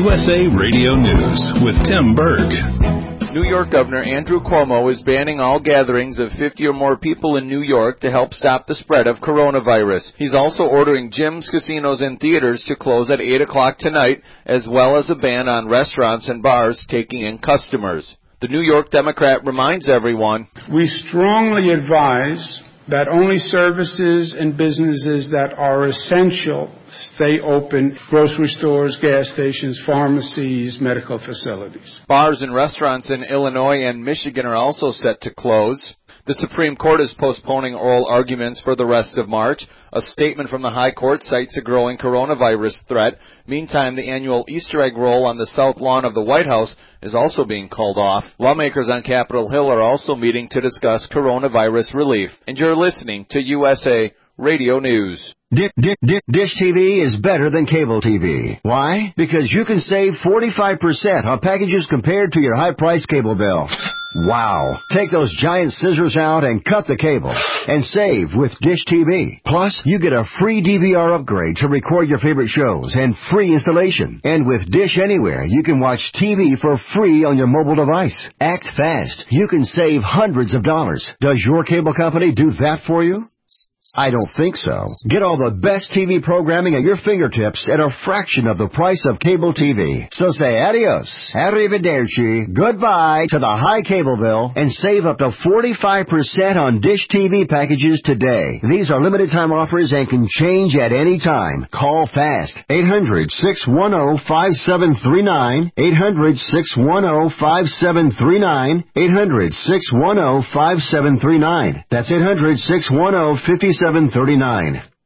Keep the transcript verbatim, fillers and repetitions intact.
U S A Radio News with Tim Berg. New York Governor Andrew Cuomo is banning all gatherings of fifty or more people in New York to help stop the spread of coronavirus. He's also ordering gyms, casinos, and theaters to close at eight o'clock tonight, as well as a ban on restaurants and bars taking in customers. The New York Democrat reminds everyone, we strongly advise that only services and businesses that are essential stay open: grocery stores, gas stations, pharmacies, medical facilities. Bars and restaurants in Illinois and Michigan are also set to close. The Supreme Court is postponing oral arguments for the rest of March. A statement from the High Court cites a growing coronavirus threat. Meantime, the annual Easter egg roll on the south lawn of the White House is also being called off. Lawmakers on Capitol Hill are also meeting to discuss coronavirus relief. And you're listening to U S A Radio News. Dish, Dish, Dish T V is better than cable T V. Why? Because you can save forty-five percent on packages compared to your high-priced cable bill. Wow. Take those giant scissors out and cut the cable and save with Dish T V. Plus, you get a free D V R upgrade to record your favorite shows and free installation. And with Dish Anywhere, you can watch T V for free on your mobile device. Act fast. You can save hundreds of dollars. Does your cable company do that for you? I don't think so. Get all the best T V programming at your fingertips at a fraction of the price of cable T V. So say adios, arrivederci, goodbye to the high cable bill and save up to forty-five percent on Dish T V packages today. These are limited time offers and can change at any time. Call fast. eight hundred, six one zero, five seven three nine. eight hundred, six one zero, five seven three nine. eight hundred, six one zero, five seven three nine. That's eight hundred, six one zero, five seven three nine.